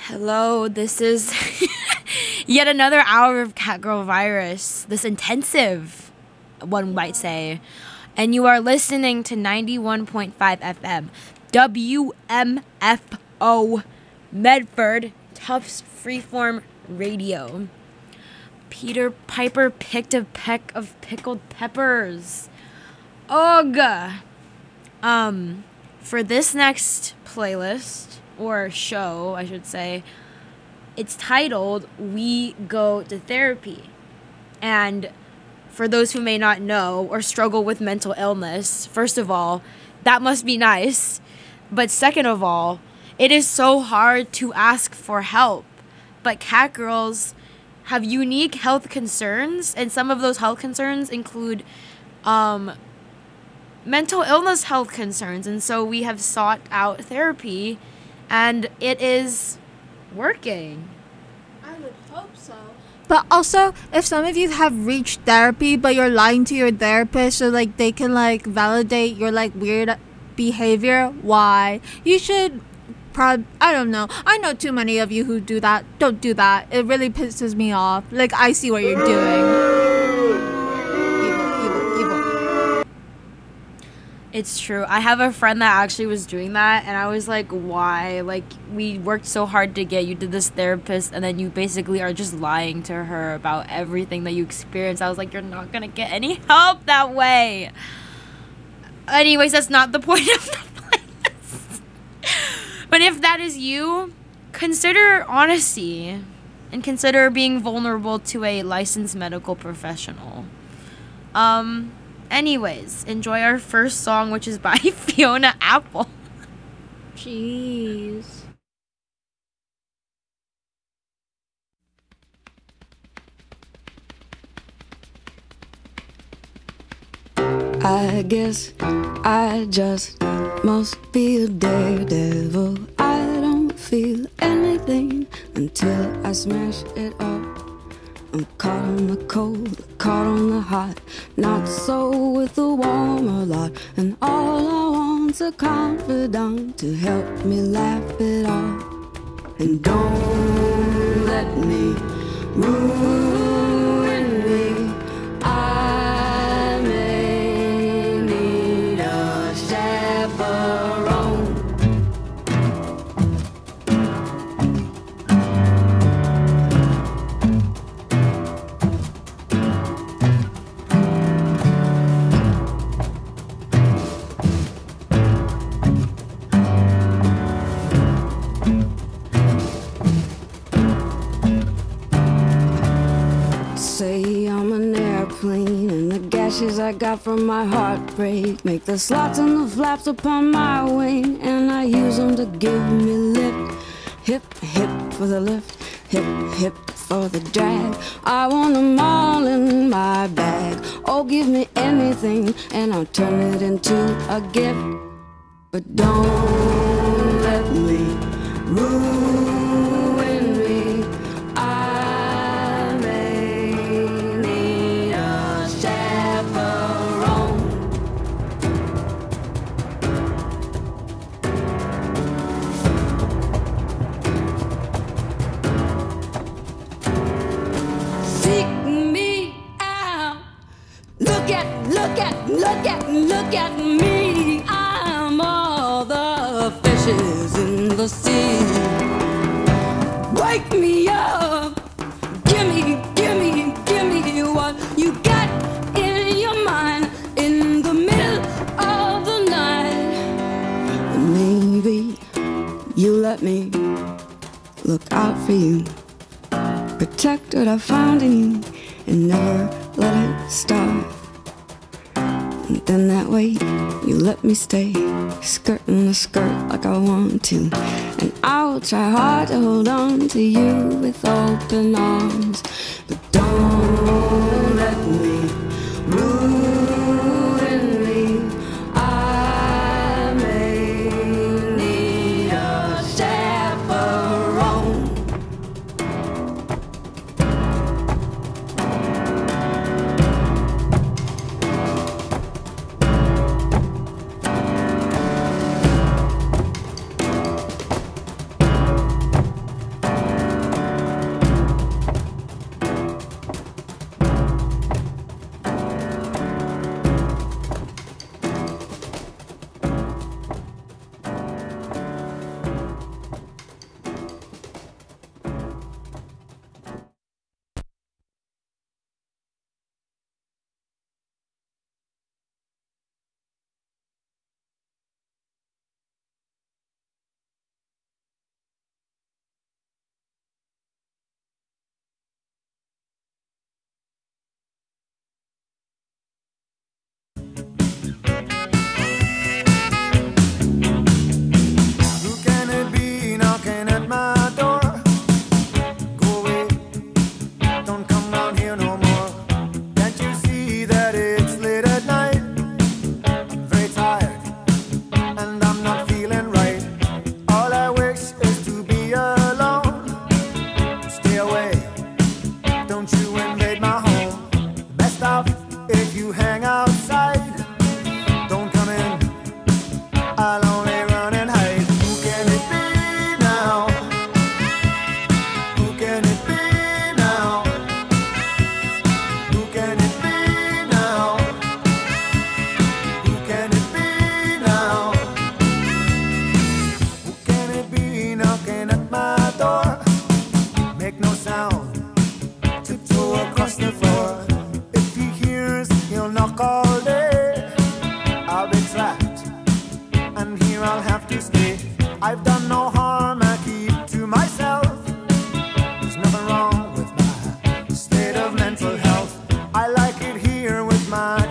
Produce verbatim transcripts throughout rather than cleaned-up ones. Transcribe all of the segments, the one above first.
Hello, this is yet another hour of Catgirl Virus. This intensive, one might say. And you are listening to ninety-one point five F M, W M F O, Medford, Tufts Freeform Radio. Peter Piper picked a peck of pickled peppers. Ugh. Um, for this next playlist, or show, I should say, it's titled We Go to Therapy. And for those who may not know or struggle with mental illness, first of all, that must be nice. But second of all, it is so hard to ask for help. But catgirls have unique health concerns, and some of those health concerns include um, mental illness health concerns. And so we have sought out therapy, and it is working. I would hope so. But also, if some of you have reached therapy, but you're lying to your therapist so like they can like validate your like weird behavior, why? You should prob I don't know. I know too many of you who do that. Don't do that. It really pisses me off. Like, I see what you're doing. Evil, evil, evil. It's true. I have a friend that actually was doing that, and I was like, why? Like, we worked so hard to get you to this therapist, and then you basically are just lying to her about everything that you experienced. I was like, you're not gonna get any help that way. Anyways, that's not the point of the playlist. But if that is you, consider honesty, and consider being vulnerable to a licensed medical professional. Um... Anyways, enjoy our first song, which is by Fiona Apple. Jeez. I guess I just must be a daredevil. I don't feel anything until I smash it up. I'm caught on the cold, caught on the hot, not so with the warm a lot. And all I want's a confidant to help me laugh it off. And don't let me ruin me. I may need a chaperone. Say I'm an airplane, and the gashes I got from my heartbreak make the slots and the flaps upon my wing, and I use them to give me lift. Hip, hip for the lift, hip, hip for the drag. I want them all in my bag. Oh, give me anything, and I'll turn it into a gift. But don't let me ruin me. I may need a chaperone. Seek me out. Look at, look at, look at, look at me. I'm all the fishes in the sea. Wake me up. Gimme, gimme, gimme what you got in your mind in the middle of the night. Maybe you let me look out for you. Protect what I found in you and never let it start. And then that way you let me stay skirting the skirt like I want to. And I will try hard to hold on to you with open arms. But don't let me ruin me. I may need a chaperone.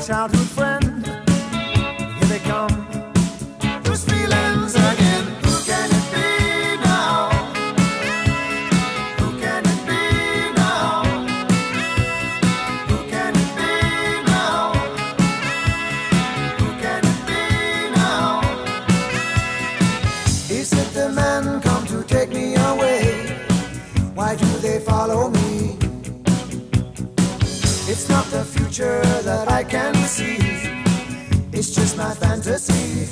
childhood friend. Here they come, those feelings again. Who can it be now? Who can it be now? Who can it be now? Who can it be now? Is it the men come to take me away? Why do they follow me? It's not the future that I can see, it's just my fantasy.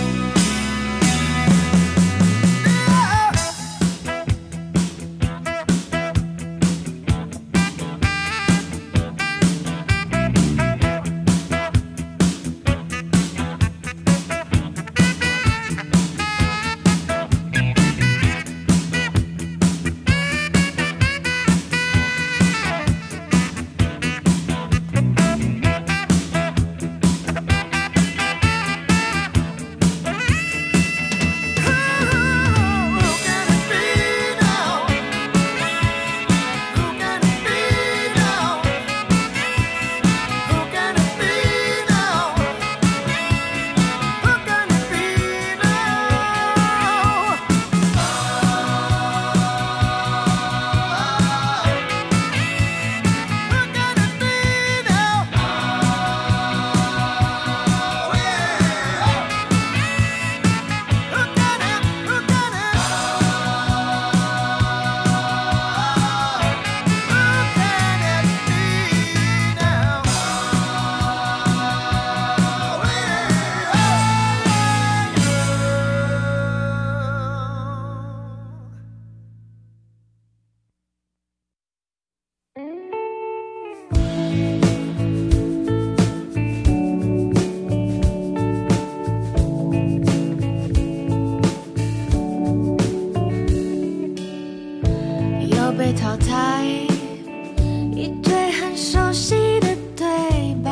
被淘汰，一堆很熟悉的对白，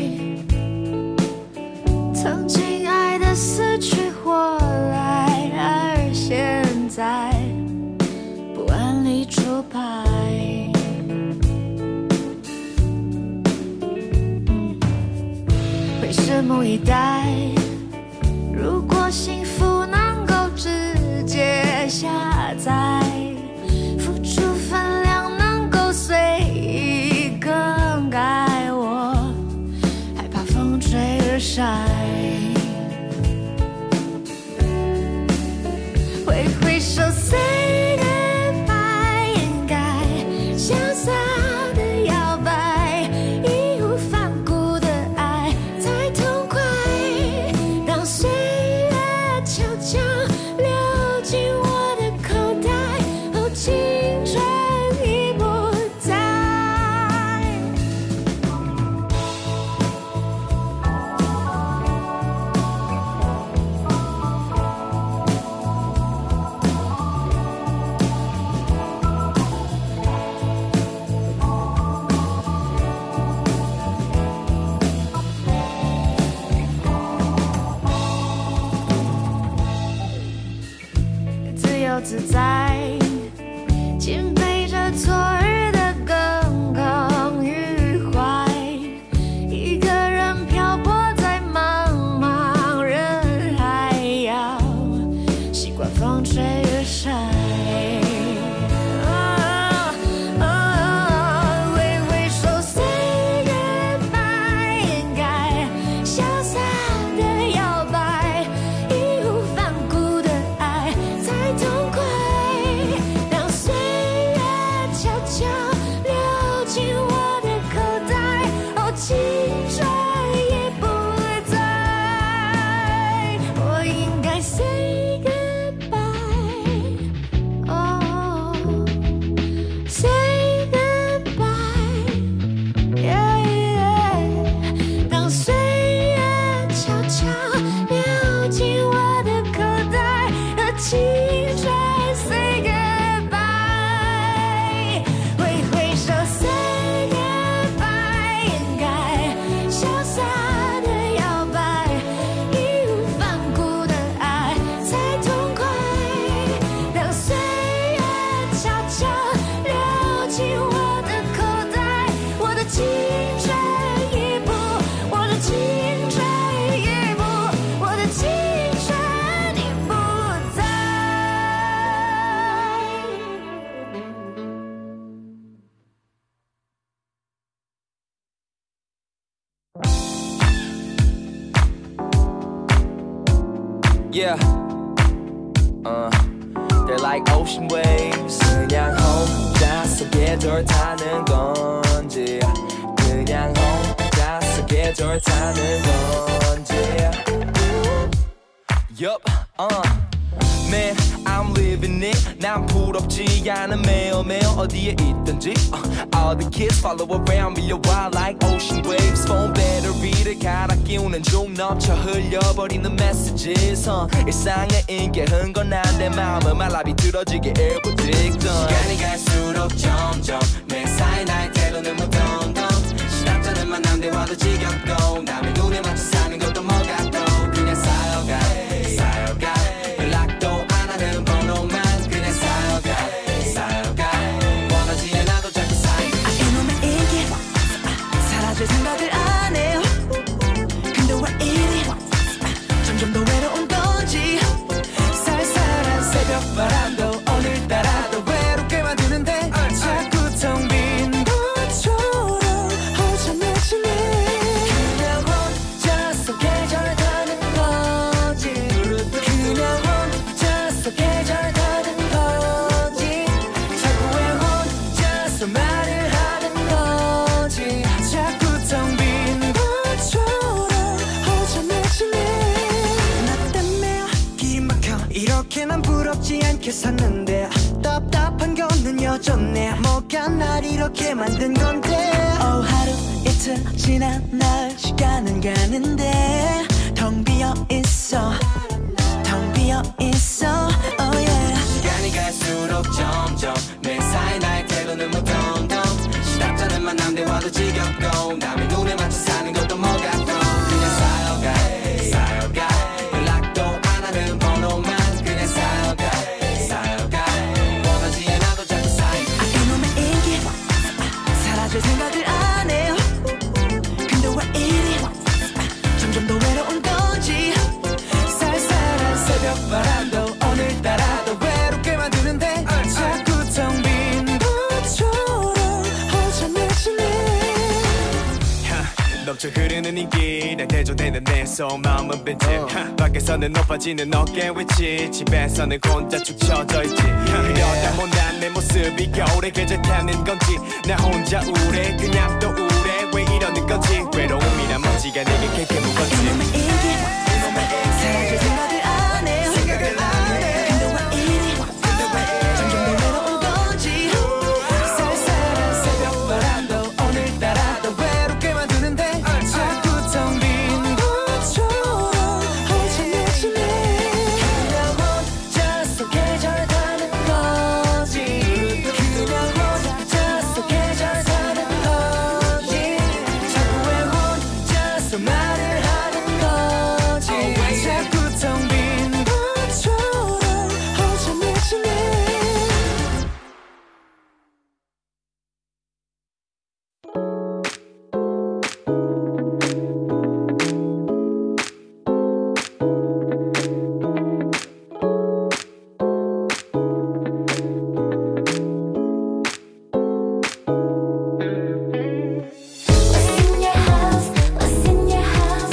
曾经爱的死去活来，而现在不按理出牌。为什么一代，如果幸福能够直接下载，晒，挥挥手 say goodbye， 应该潇洒的摇摆，义无反顾的爱才痛快，让岁月悄悄流进我的口袋，哦，青春已不在。自在，肩背着昨日的耿耿于怀，一个人漂泊在茫茫人海，要习惯风吹日晒。才痛快， Yeah. Uh, they're like ocean waves. 그냥 혼자서 계절 타는 건지 그냥 혼자서 계절 타는 건지 Yup, uh Man, I'm living it 난 부럽지 않은 매일매일 어디에 있든지 uh, All the kids follow around me a while like ocean waves phone battery를 갈아 끼우는 중 넘쳐 흘려버리는 messages uh, 일상의 인계한 건 난데 마음은 말라 비틀어지게 일부 직전 시간이 갈수록 점점 내 사이 날 때로는 무덤덤 시답잖은 만남 대화도 지겹고 남의 눈에 맞춰 사는 것도 뭐 같고 그냥 쌓여가 쌓여가 연락도 안 하는 번호만 그냥 쌓여가 쌓여가 원하지 않아도 자꾸 쌓이고 아 이놈의 인기 사라질 생각을 안 해요 근데 왜 이리 점점 더 외로운 건지 쌀쌀한 새벽 바람도 오늘따라 더 외롭게 만드는데 자꾸 텅 빈 것처럼 허전해지네 그냥 혼자서 계절 타는 거지 그냥 혼자서 계절 타는 거지 자꾸 왜 혼자서 말을 하는 거지 자꾸 텅 빈 것처럼 허전해지네 나 때문에 길이 막혀 이렇게 난 부럽지 않게 샀는데 답답한 거는 여전해 뭐가 날 이렇게 만든 건데 oh, 하루 이틀 지난 날 시간은 가는데 텅 비어 있어 텅 비어 있어 oh yeah 시간이 갈수록 점점 내 사이 날 때로는 무덤덤 시답잖은 만남 대화도 지겹고 남의 눈에 맞춰 사는 것도 뭐 같고 그냥 쌓여가 쌓여가 연락도 안 하는 번호만 그냥 쌓여가 쌓여가 원하지 않아도 자꾸 쌓이고 아 이놈의 인기 사라질 생각을 안 해요 근데 왜 이리 점점 더 외로운 건지 쌀쌀한 새벽 바람도 오늘따라 더 외롭게 만드는데 자꾸 텅 빈 것처럼 허전해지네 넘쳐 흐르는 인기 날 대조되는 내 속마음은 빈집 밖에서는 높아지는 어깨 위치 집에서는 혼자 축 처져 있지 그러다 못난 내 모습이 겨울에 계절 타는 건지 나 혼자 우울해 그냥 또 우울해 왜 이러는 건지 외로움이란 먼지가 내게 kez게 무겁지 이놈의 인기 사라질 생각을 안 해요 생각을 안 해 근데 왜 이리 점점 더 외로운 건지 쌀쌀한 새벽 바람도 오늘따라 더 외롭게 만드는데 자꾸 텅 빈 것처럼 허전해지네 그냥 혼자서 계절 타는 거지 그냥 혼자서 계절 타는 거지 자꾸 왜 혼자서 말을 하는 거지 자꾸 텅 빈 것처럼 허전해지네 What's in your house? What's in your house?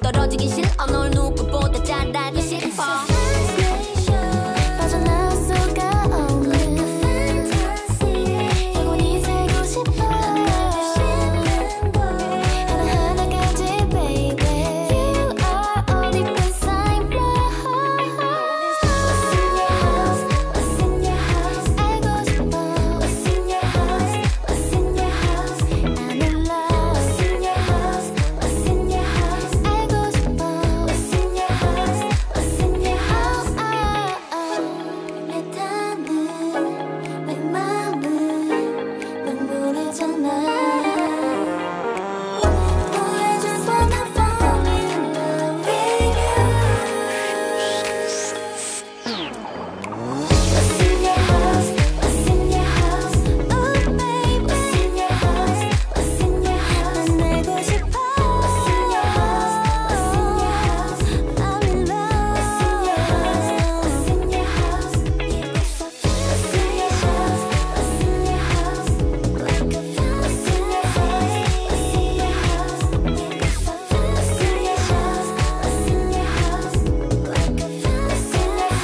떨어지기 싫어 널 누구보다 잘 알고 싶어 빠져나올 수가 없는 영원히 살고 싶어 하나하나까지 baby You are all deep inside my heart What's in your house? What's in your house? 알고 싶어 What's in your house? What's in your house? I'm in love What's in your house? What's in your house? 알고 싶어 What's in your house? What's in your house? 내 땀은 내 맘은 눈물이잖아 Oh, I just wanna fall in love with you What's in your house? What's in your house? Ooh, babe What's in your house? What's in your house? 난 알고 싶어 What's in your house? What's in your house? I'm in love What's in your house? What's in your house? What's in your house? What's in your house? Like a fountain in your face What's in your house? What's in your house? What's in your house? Like a fountain in your face What's in your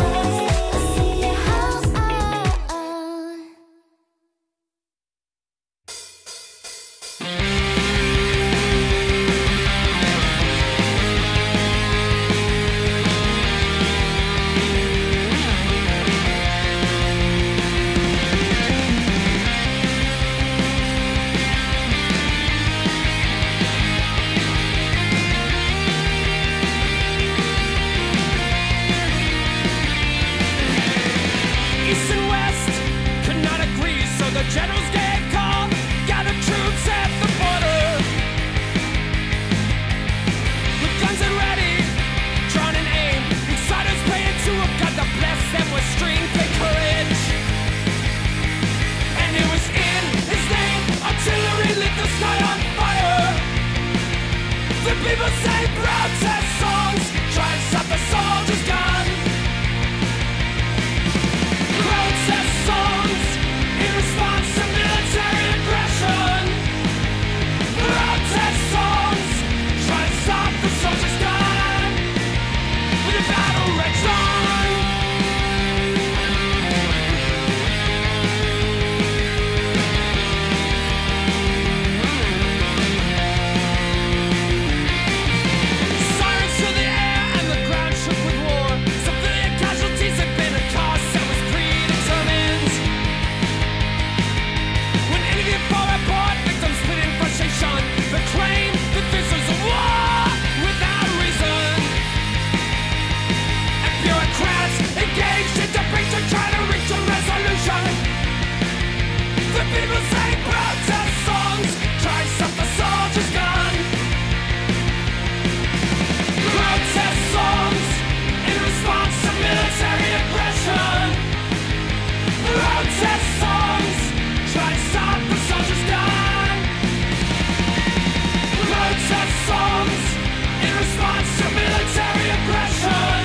house? East and West could not agree, so the generals gave call, gathered troops at the border. With guns and ready, drawn and aimed, insiders praying to a God to bless them with strength and courage. And it was in his name, artillery lit the sky on fire. The people sang protest songs, try and stop the soldiers' gun. Protest songs in response to military aggression. Protest songs try to stop the soldiers' gun. With the battle raged on. Sirens to the air and the ground shook with war. Civilian casualties had been a cause that was predetermined. When interviewed for report, victims split in frustration. They claimed that this was a war without reason. And bureaucrats engaged in debate to try to reach a resolution. The people sang protest songs, try to stop the soldiers' gun. Protest songs in response to military aggression. Protest songs try to stop the soldiers' gun. Protest songs in response to military aggression.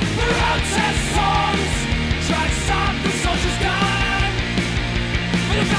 Protest songs try to stop the soldiers' gun. With a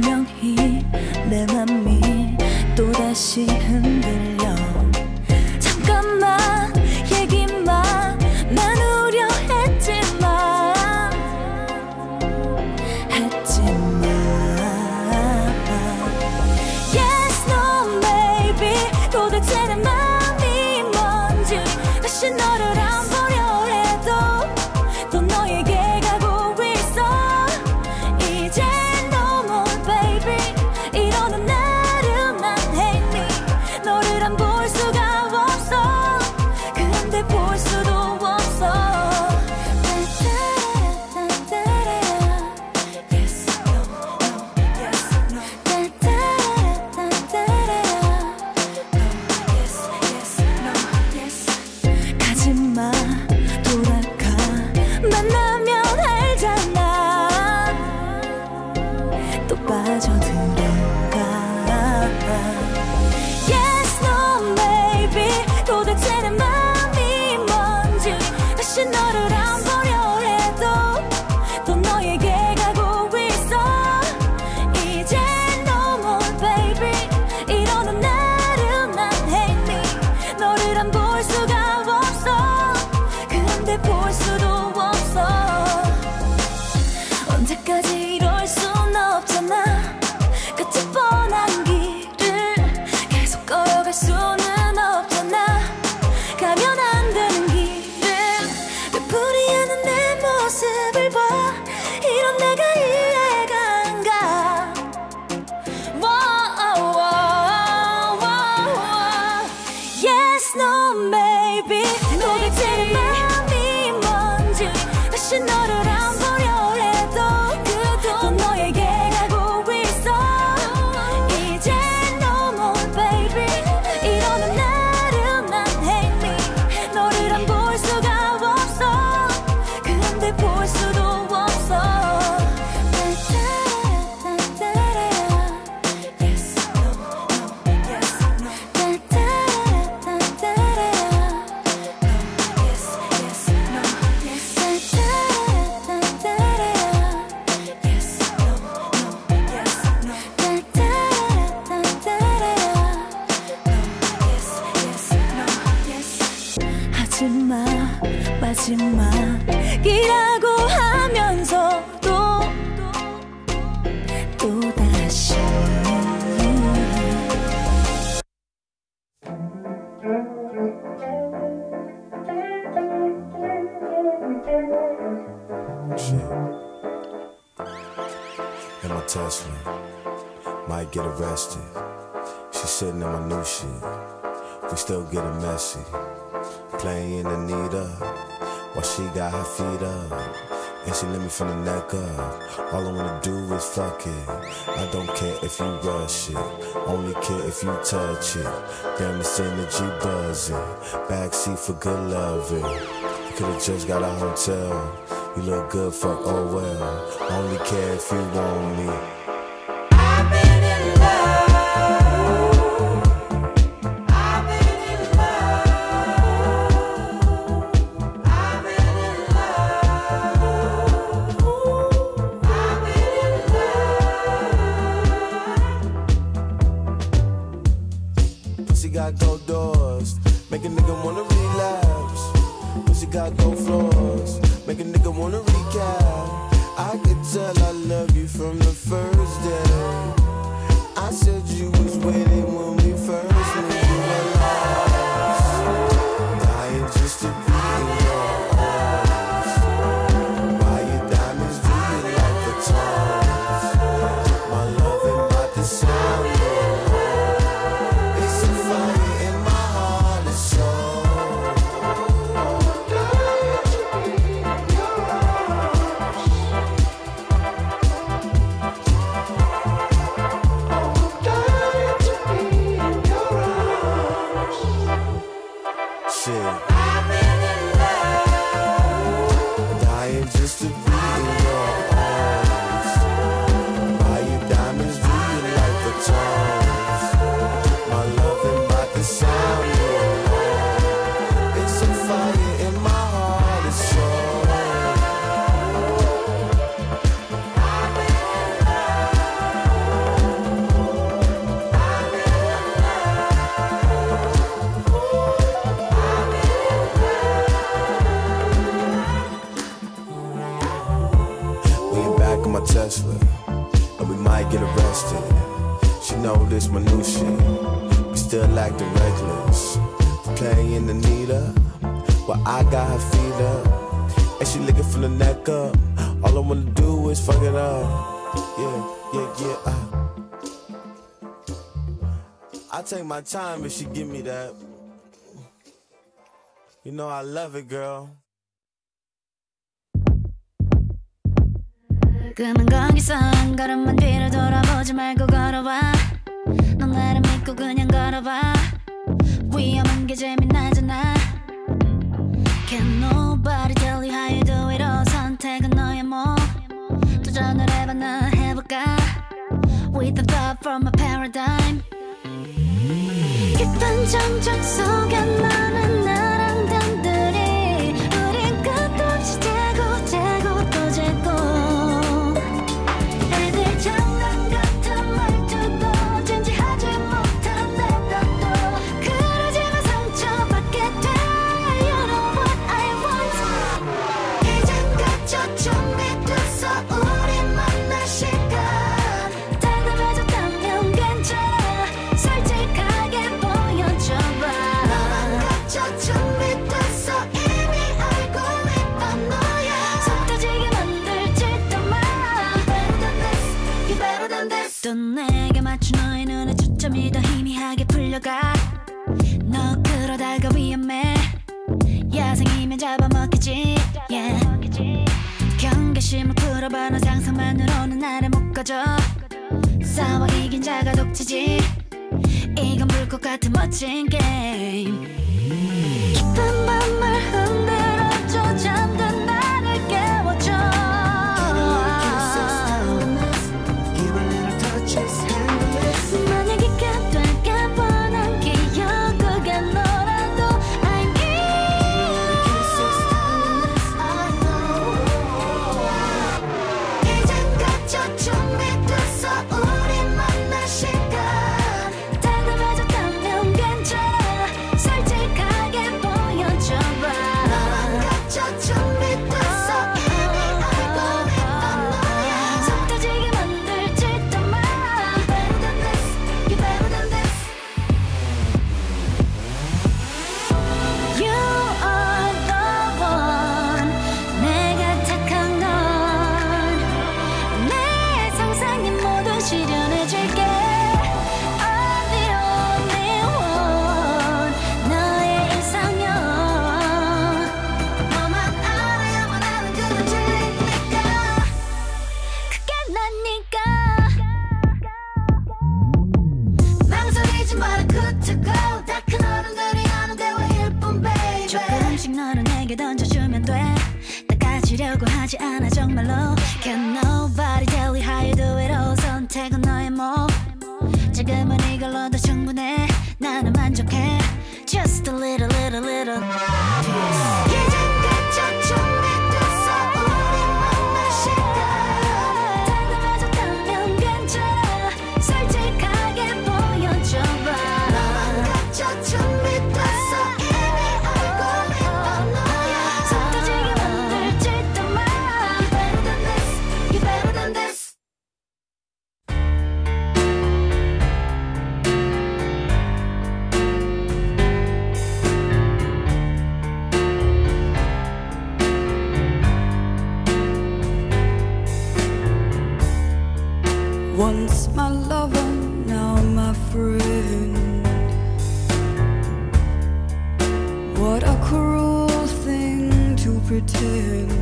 분명히 내 맘이 또다시 흔들려 잠깐만 얘기만 나누려 했지만 했지만 Yes, no, maybe 도대체 내 맘이 뭔지 다시 너를 안 보려 해도 또 너에게 가고 있어 이제 no more baby 이러는 나를 난 hate me 너를 안 볼 수가 없어 그런데 볼 수도 없어 Yes, no, no, yes, no Yes, yes, no, yes 가지마 돌아가 만나면 알잖아 또 빠져들어가 Yes, no, maybe 도대체 내 맘이 뭔지 다시 너를 안 보려 해도 또 너에게 가고 있어 이제 no more baby 이러는 나를 난 hate me 너를 안 볼 수가 없어 그런데 볼 수도 없어 언제까지 이럴 순 없잖아 끝이 뻔한 길을 계속 걸어갈 수는 없잖아 가면 안 되는 길을 되풀이 하는 내 모습을 봐 이런 내가 이해가 안 가 Wow, wow, wow, wow. Yes, no, maybe 도대체 내 맘이 뭔지 다시 너를 안 보려 해도 또 너에게 가고 있어 이제 no more baby 이러는 나를 난 hate me 너를 안 볼 수가 없어 그런데 볼 수도 없어 Yes, no, no, yes, no Yes, yes, no, yes Yes, no, no, yes, no Yes, yes, no, yes 하지마 마지막이라고 하면서도 또다시 In my Tesla, might get arrested. She sitting in my new shit. We still getting messy. Playing Anita while she got her feet up. And she let me from the neck up. All I wanna do is fuck it. I don't care if you rush it. Only care if you touch it. Damn, this energy buzzing. Backseat for good loving. You could've just got a hotel. You look good, fuck, oh well. Only care if you want me. I've been in love. I've been in love. I've been in love. I've been in love. Pussy got gold doors, make a nigga wanna relapse. Pussy got gold floors, make a nigga wanna recap. I could tell I love you from the first day. I said you was waiting when we first met. You were lost, dying just to be in your arms. Buy your diamonds, do you like the tongs? My love ain't about to sound no more. It's a fire in my heart and soul. know this my new shit. We still acting reckless. Playing Anita, while I got her feet up. And she licking from the neck up. All I wanna do is fuck it up. Yeah, yeah, yeah. Uh. I take my time if she give me that. You know I love it, girl. 그만 거기서 한 걸음만 뒤를 돌아보지 말고 걸어봐. 넌 나를 믿고 그냥 걸어봐. 위험한 게 재미나잖아. Can nobody tell you how you do it all. 선택은 너의 뭐. 도전을 해봐 나 해볼까. With a thought from a paradigm. 깊은 정적 속에 너는 나랑 단둘이. 우린 끝도 없이 재고 재고 또 재고. 애들 장난 같은 말투도 진지하지 못한 내 것도. 그러지만 상처받게 돼. You know what I want. 이젠 그저 준비됐어. 우리 만날 시간. 대답해줬다면 괜찮아. 솔직하게 보여줘봐. 너만 그저 준비됐어. 이미 알고 있던 너야. 속 터지게 만들지도 마. Better than this, you better than this. 또 내게 맞춘 너의 눈에 초점이 더 희미하게 풀려가. 너 그러다가 위험해. 야생이면 잡아먹겠지. Yeah. 경계심을 풀어봐. 너 상상만으로는 나를 묶어줘. 싸워 이긴 자가 독치지. 이건 불꽃 같은 멋진 게임. 깊은 밤을 흔들어줘. 잠든 나를 깨워줘. 만약 있게 될게 뻔한 기억 그게 너라도 I need. I know. 이젠 그저 준비됐어. 우리 만날 시간. 대답해줬다면 괜찮아. 솔직하게 보여줘봐. 너만 그저 준비됐어. 이미 알고 있던 너야. 속 터지게 만들지도 마. Better than this, you better than this. You are the one. 내가 택한 건 내 상상이 모두 실현해줄게. I'm the only one. 너의 이상형. 너만 알아야만 하는 그런 진리니까. 그게 나니까. 망설이지 마라. good to go. 다 큰 어른들이 하는 대화일 뿐 baby. 조금씩 너를 내게 던져주면 돼. 다 가지려고 하지 않아 정말로. Can nobody tell you how you do it all. 선택은 너의 뭐. 지금은 이걸로도 충분해. 나는 만족해. Just a little little little. 이젠 그저 준비됐어. 우리 만날 시간. 대답해줬다면 괜찮아. 솔직하게 보여줘봐. 너만 그저 준비됐어. 이미 알고 있던 너야. 속 터지게 만들지도 마. Better than this, you better than this. Once my lover, now my friend. What a cruel thing to pretend.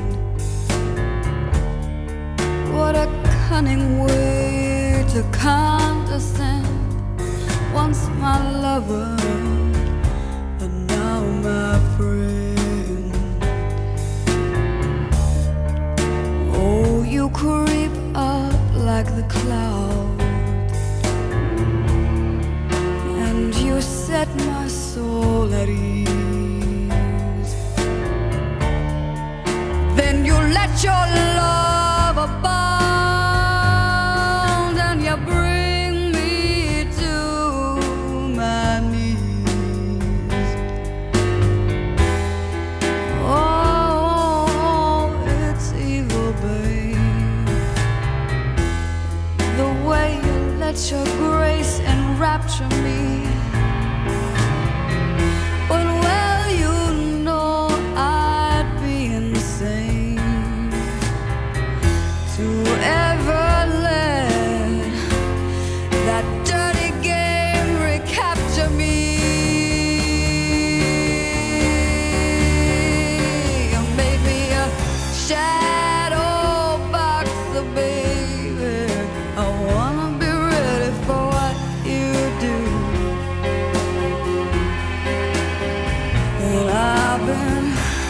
What a cunning way to condescend. Once my lover, and now my friend. Oh, you creep up like the cloud, and you set my soul at ease. Then you let your love abound, and you bring me to my knees. Oh, it's evil, babe, the way you let your grace recapture me. But well, you know I'd be insane to ever let that dirty game recapture me. You made me a shadow boxer, baby. I wanna be ready for what you do. And I've been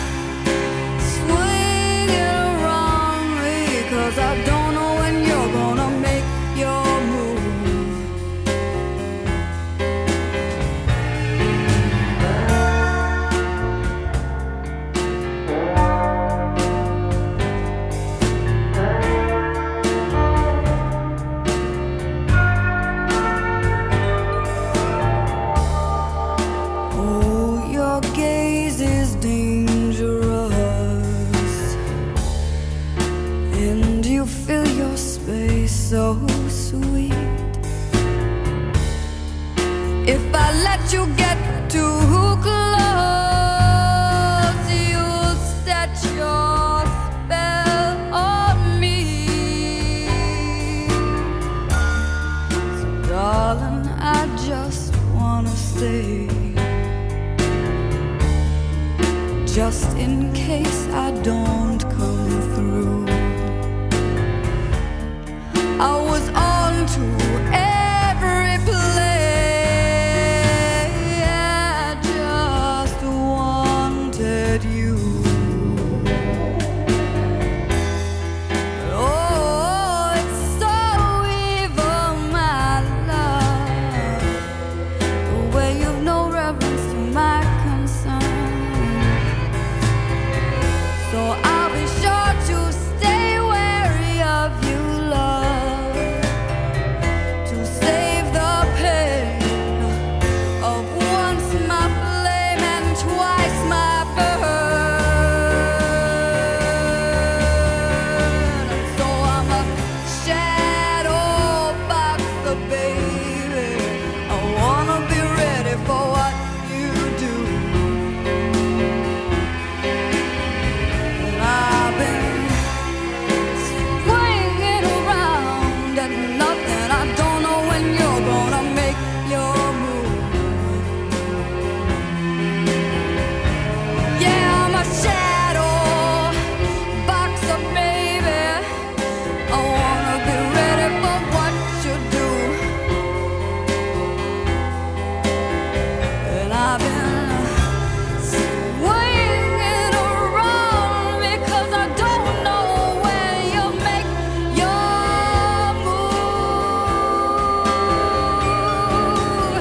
swinging around me, 'cause I don't know when you're gonna make your move. Oh, your gaze is dangerous, and you fill your space so sweet. If I let you get too close, you'll set your spell on me. So darling, I just wanna stay, just in case I don't come through. I was on to every play, I just wanted you. Oh, it's so evil, my love, the way you've no reverence to my concern. So I'll be sure to stay wary of you, love, to save the pain of once my flame and twice my burn. So I'm a shadow boxer, baby. I wanna be ready for what you do. And I've been swinging around at nothing. I don't know when you're gonna make your move. Yeah, I'm a shadow boxer, baby. I wanna be ready for what you do. And I've been swinging around because I don't know when you'll make your move.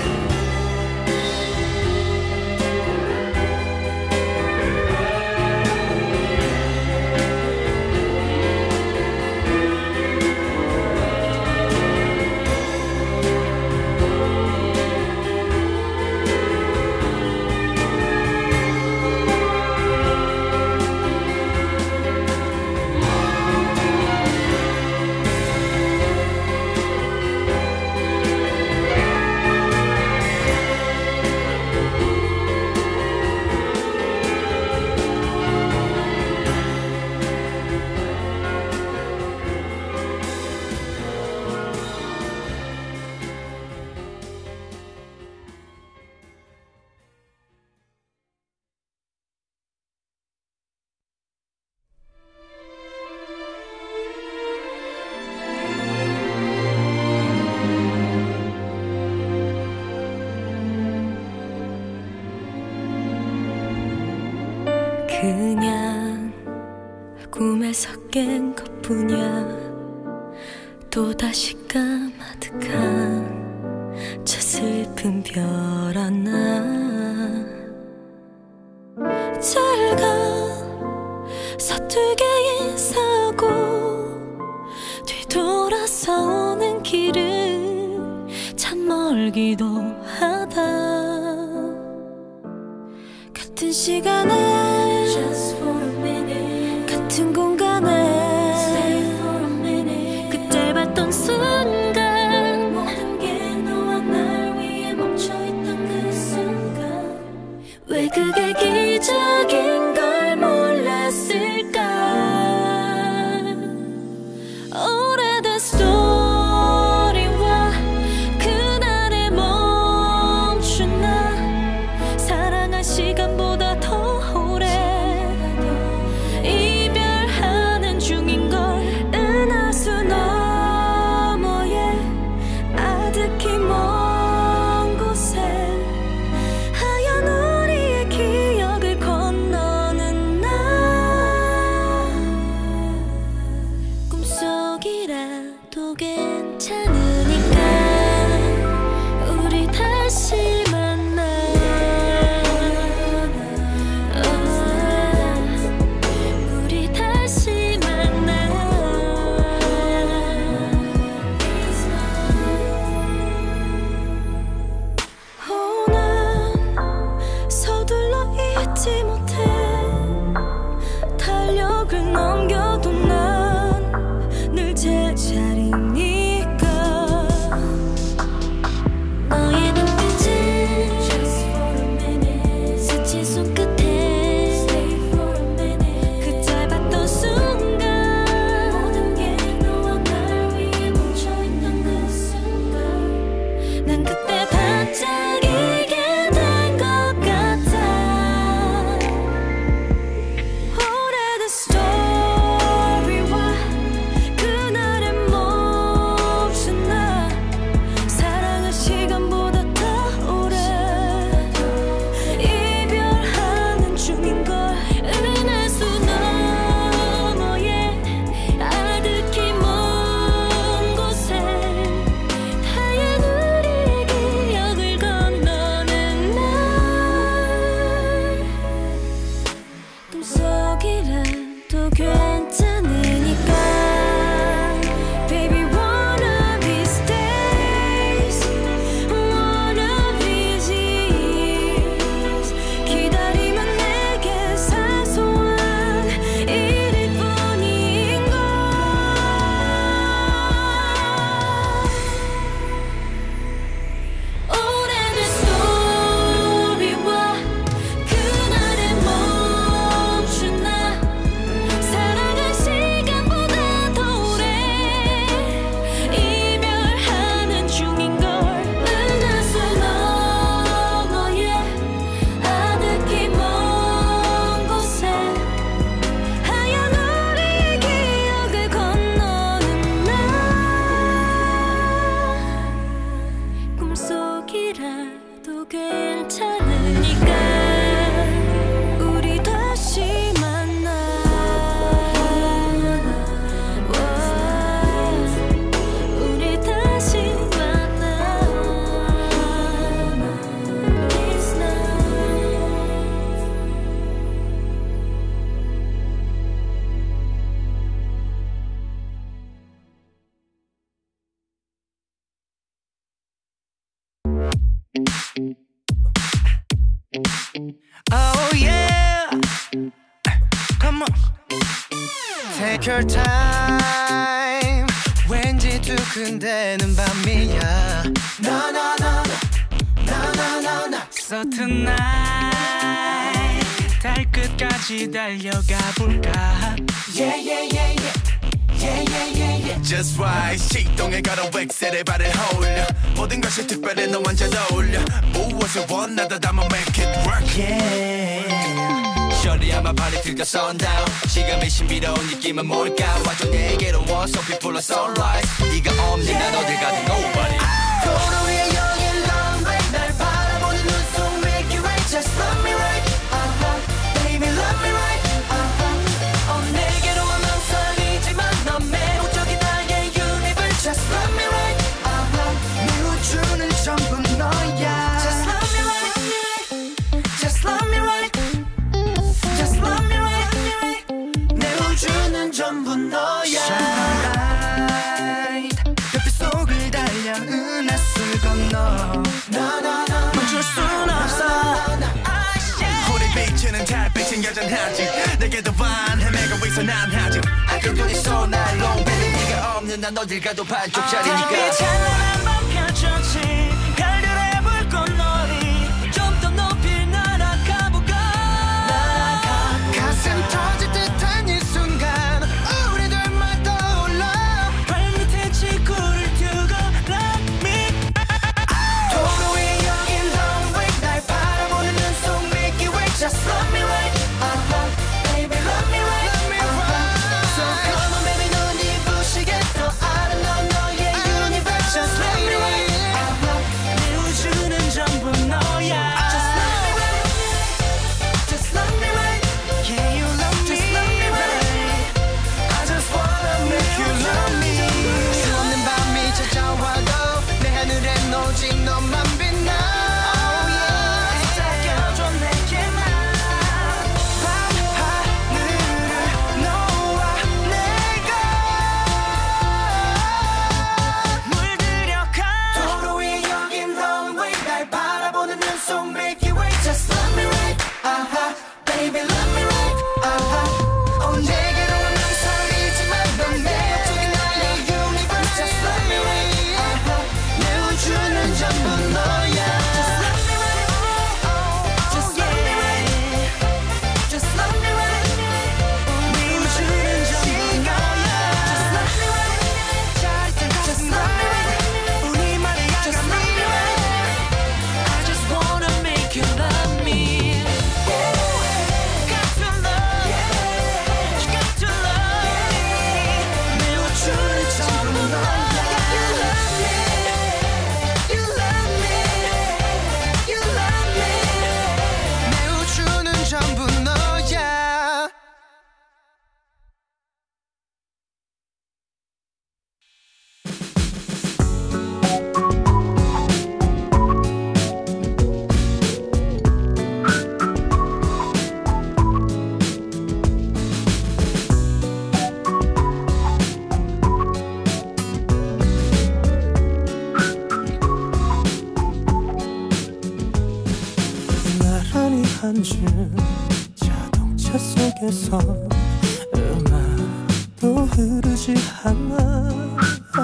그냥 꿈에서 깬 것뿐이야. 또다시 까마득한 저 슬픈 별 하나. 잘가 서툴게 인사하고 뒤돌아서 오는 길은 참 멀기도 하다. 같은 시간에 Just for a minute. 같은 공간에 Stay for a minute. 그때 봤던 순간 모든 게 너와 날 난 그때 반짝이게 된 것 같아. 오래된 스토리와 그날의 멈춘 나 사랑은 시간보다 더 오래 이별하는 중인걸. 은하수 너머에 아득히 먼 곳에 하얀 우리의 기억을 건너는 날 꿈속이라도 괜찮으니까 Baby one of these days one of these years 기다림은 내게 사소한 일일 뿐인걸. 오래된 스토리와 그날의 멈춘 나 사랑은 시간보다 더 오래 이별하는 중인걸. 은하수 너머에 아득히 먼 곳에 하얀 우리의 기억을 건너는 날 꿈속이라도 괜찮으니까 우리 다시 만나. 우리 다시 만나. This night. Oh yeah, come on, take your time. 왠지 두근대는 밤이야. Na na na na na na na. So tonight 달 끝까지 달려가 볼까? Yeah yeah yeah yeah. Yeah, yeah, yeah, yeah. Just right 시동에 걸어 웩셀에 발을 홀려 모든 것이 특별해 너 완전 어울려 무엇을 원하다 담아 make it work Yeah. Shorty 아마 발이 들려 sundown 시간의 신비로운 느낌은 뭘까 완전 내게로 와서 people are sunrise 네가 없는 난 어딜 가든 nobody 도로 위에 여긴 long way 날 바라보는 눈 속 make it right Just love me right uh-huh. Baby love me right uh-huh. 어 내게로 와만 설리지만 넌 매혹적인 나의 universe Just love me right uh-huh. 내 우주는 전부 너야 Just love me right Just love me right Just love me right 내 우주는 전부 너야 Shine light 별빛 속을 달려 은하수를 건너 멈출 순 없어 우리 빛은 달빛은 여전하지 내게도 반 헤매고 있어 난 아직 아껴 눈이 쏘날로 베리 네가 없는 난 어딜 가도 반쪽짜리니까 빛 찬란한 밤 펼쳐진 별들의 불꽃놀이 좀 더 높이 날아가볼까 가슴 터질 듯한 이 순간 우리들만 떠올라 발밑에 지구를 두고 Love me 도로 위에 여긴 long way 날 바라보는 눈 속 make it right Just love me right uh-huh. Baby love me right uh-huh. So come on baby 눈이 부시게 더 아름다운 너의 universe Just let me 앉은 자동차 속에서 음악도 흐르지 않아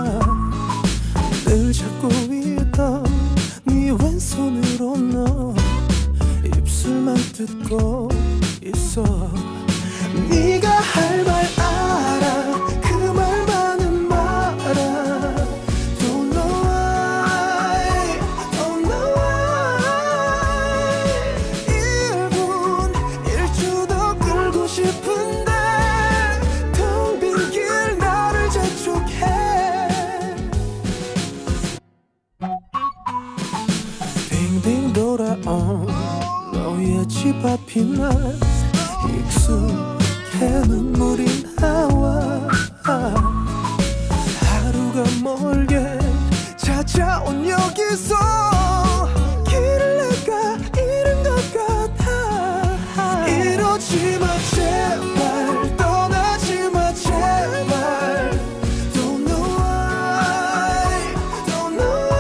늘 잡고 있던 네 왼손으로 너 입술만 뜯고 있어 네가 할 말 알아 그 말만은 말아 Don't know why Don't know why 일 분 일 초 더 끌고 싶은데 텅 빈 길 나를 재촉해 빙빙 돌아온 너의 집 앞이 날 익숙해 눈물이 나와 하루가 멀게 찾아온 여기서 길을 내가 잃은 것 같아 이러지 마 제발 떠나지 마 제발 Don't know why Don't know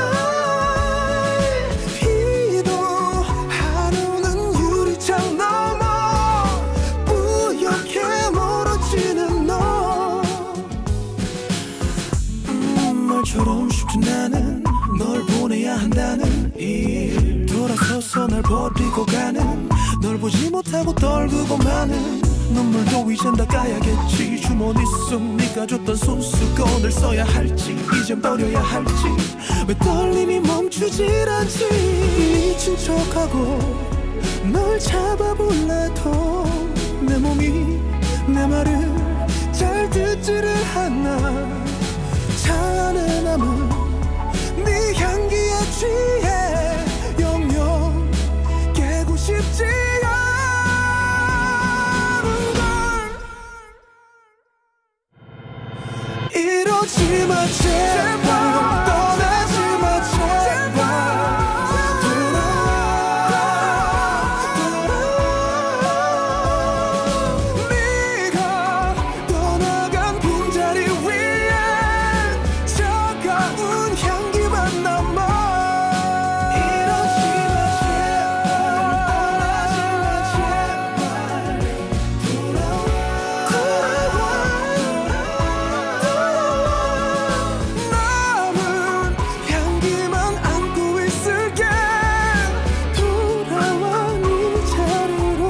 why 비도 하루는 유리창 넘어 뿌옇게 멀어지는 너 음, 말처럼 쉽지 않은 널 보내야 한다는 일 돌아서서 날 버리고 가는 널 보지 못하고 떨구고 마는 눈물도 이젠 닦아야겠지 주머니 속 네가 줬던 손수건을 써야 할지 이젠 버려야 할지 왜 떨림이 멈추질 않지 미친 척하고 널 잡아볼래도 내 몸이 내 말을 잘 듣지를 않아 차 안에 남은 네 향기에 취해 영영 깨고 싶지 않은 걸 이러지 마 제발 떠나지 마 제발 돌아와 돌아와 네가 떠나간 빈자리 위에 차가운 향기만 남아 이러지 마 제발 떠나지 마 제발 돌아와 남은 향기만 안고 있을게 돌아와 네 자리로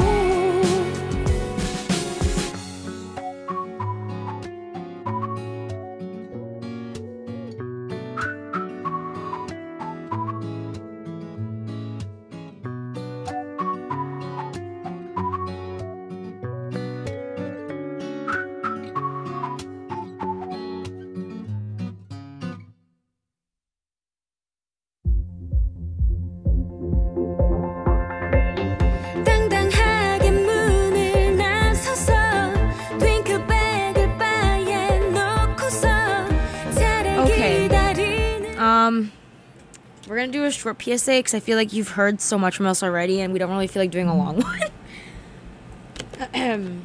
당당하게 문을 나서서 윙크백을 바에 놓고서 차를 Okay. 기다리는 Um, we're gonna do a short P S A because I feel like you've heard so much from us already, and we don't really feel like doing a long one. Ahem.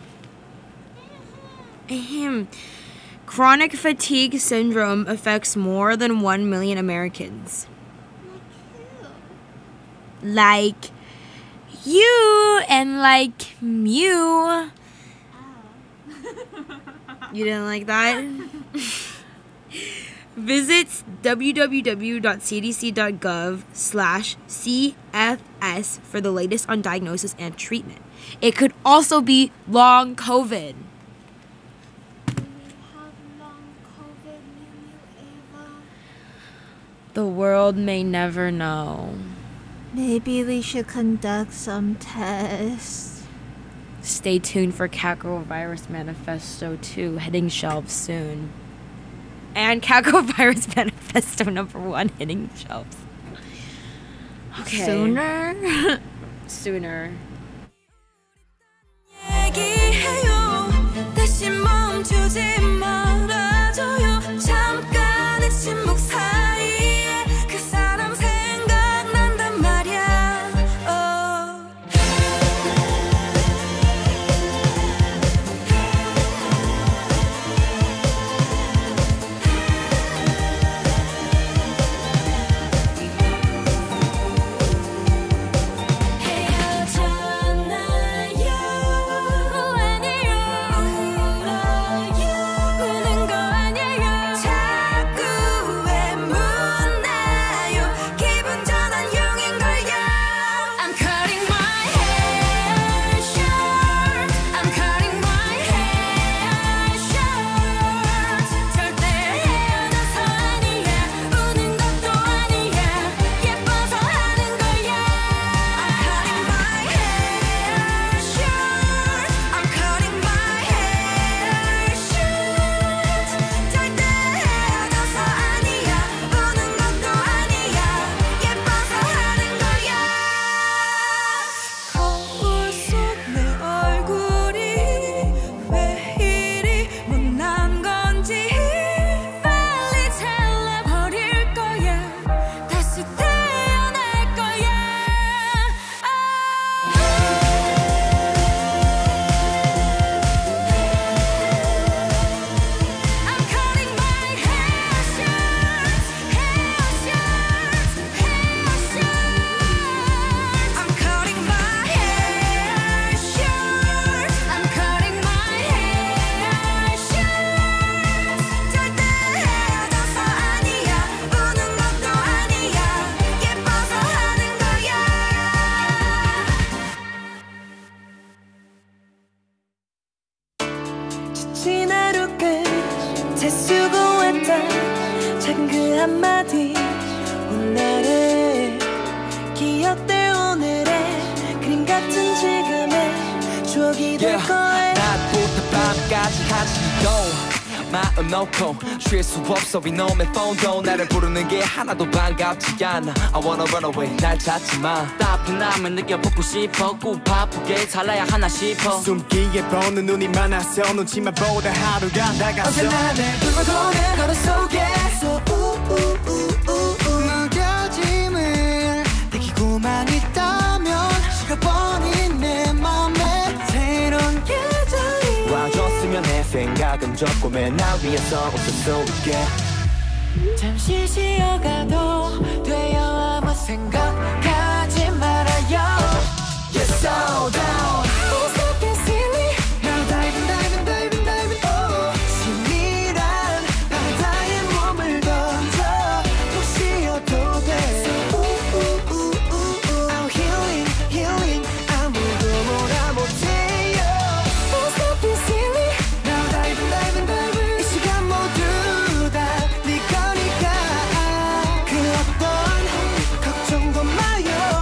Ahem. Chronic fatigue syndrome affects more than one million Americans. Like you and like Mew. You didn't like that? Visit www.cdc.gov slash CFS for the latest on diagnosis and treatment. It could also be long COVID. The world may never know. Maybe we should conduct some tests. Stay tuned for Catgirl Virus Manifesto two hitting shelves soon. And Catgirl Virus Manifesto number one hitting shelves. Okay. Sooner? Sooner. 얘기해요. 다시 멈추지 말아줘요. 잠깐의 침묵 사이에 그 사람 생각난단 말야. Oh. 헤어져 한마디 오늘의 기억들 오늘의 그림 같은 지금의 추억이 될 Yeah. 거야 낮부터 밤까지 하시고 마음 놓고 쉴 수 없어 이놈의 폰도 나를 부르는 게 하나도 반갑지 않아 I wanna run away 날 찾지 마 따분함을 느껴보고 싶어 꼭 바쁘게 살아야 하나 싶어 숨기에 보는 눈이 많아서 눈치만 보다 하루가 다가서 언제나 내 불러도는 거리 속에서 무뎌짐을 느끼고만 있다면 식어버린 내 맘에 새로운 계절이 와줬으면 해 생각은 적고 맨날 위에서 웃을 수 있게 잠시 쉬어가도 돼요 아무 생각하지 말아요 You're so down Don't stop being silly Now diving diving diving diving oh 치밀한 바다에 몸을 던져 푹 쉬어도 돼 So ooh ooh ooh ooh ooh I'm healing healing 아무도 뭐라 못해요 Don't stop being silly Now diving diving diving 이 시간 모두 다 네 거니까 그 어떤 걱정도 마요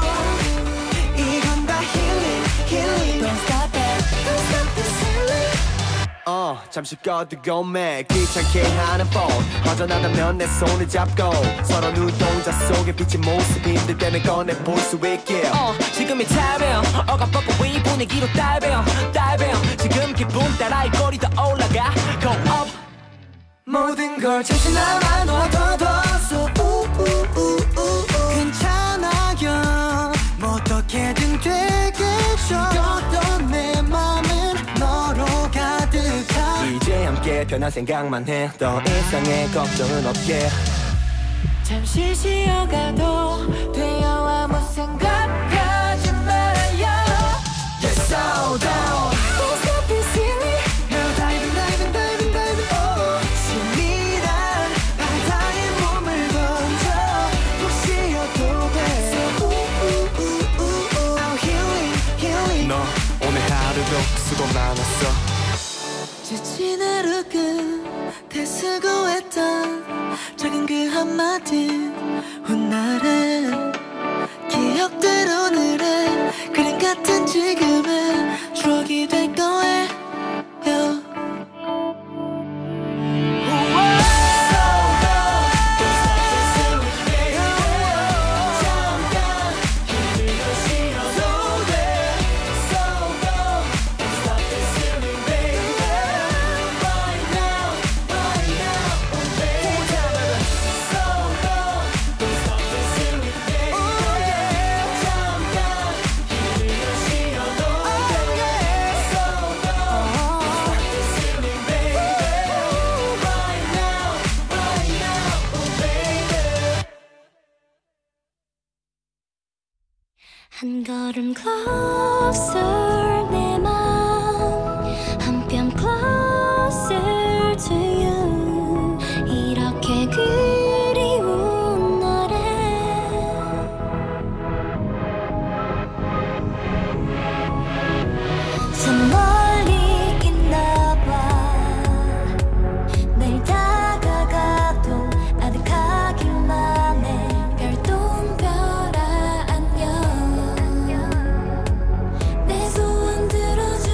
이건 다 healing healing Don't stop it Don't stop being silly 어 잠시 꺼두고 매 귀찮게 하는 폰 허전하다면 내 손을 잡고 서로 눈동자 속에 비친 모습 힘들 때는 꺼내볼 수 있게 어 지금이 타이밍 어감뻗고 이 분위기로 다이빙 다이빙 지금 기분 따라 이 꼬리 더 올라가 Go up 모든 걸 잠시나마 놔둬도 So ooh ooh ooh ooh ooh 괜찮아요 뭐 어떻게든 되겠죠 어떤 내 맘은 너로 가득한 이제 함께 변한 생각만 해 더 이상의 걱정은 없게 잠시 쉬어가도 돼요 아무 생각하지 말아요 You're so down Don't stop being silly Now diving diving diving diving oh 치밀한 바다에 몸을 던져 푹 쉬어도 돼 So ooh ooh ooh ooh ooh I'm healing healing 너 오늘 하루도 수고 많았어 지친 하루 끝에 수고했던 작은 그 한마디 훗날의 기억들 오늘의 그림 같은 지금의 추억이 될 거예요 한 걸음 closer 내 맘 한 뼘 closer to you 이렇게 그리운 노래 저 멀리 있나 봐 늘 다가가도 아득하기만 해 별똥별아 안녕 내 소원 들어줘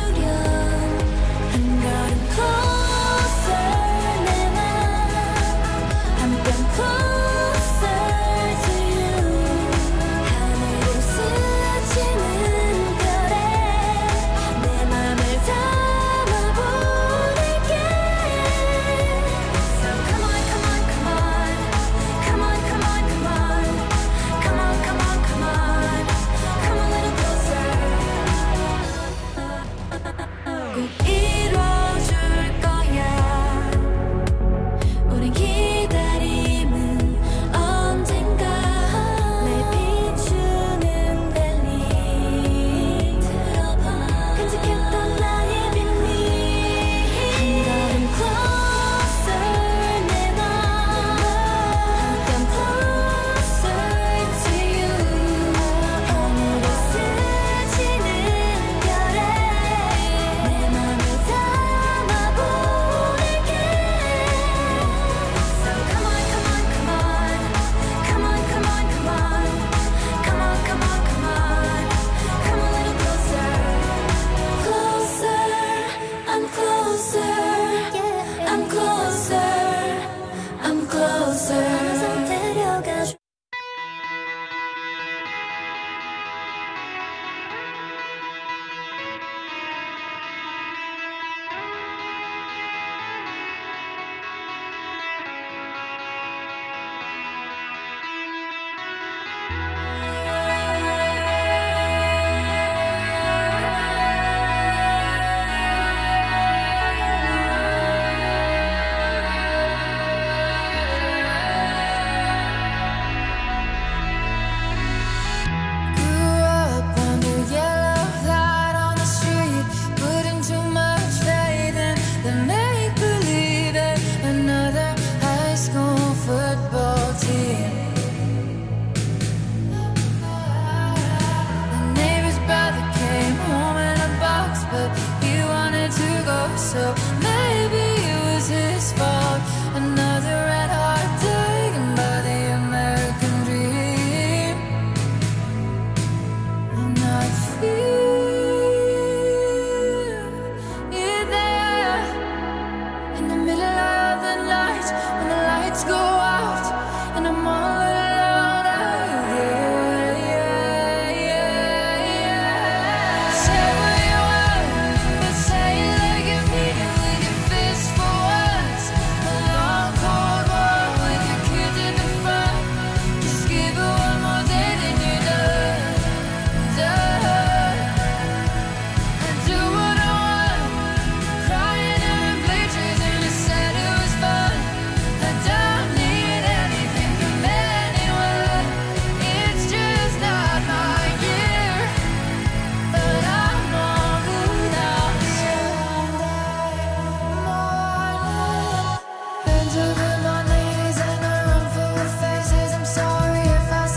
so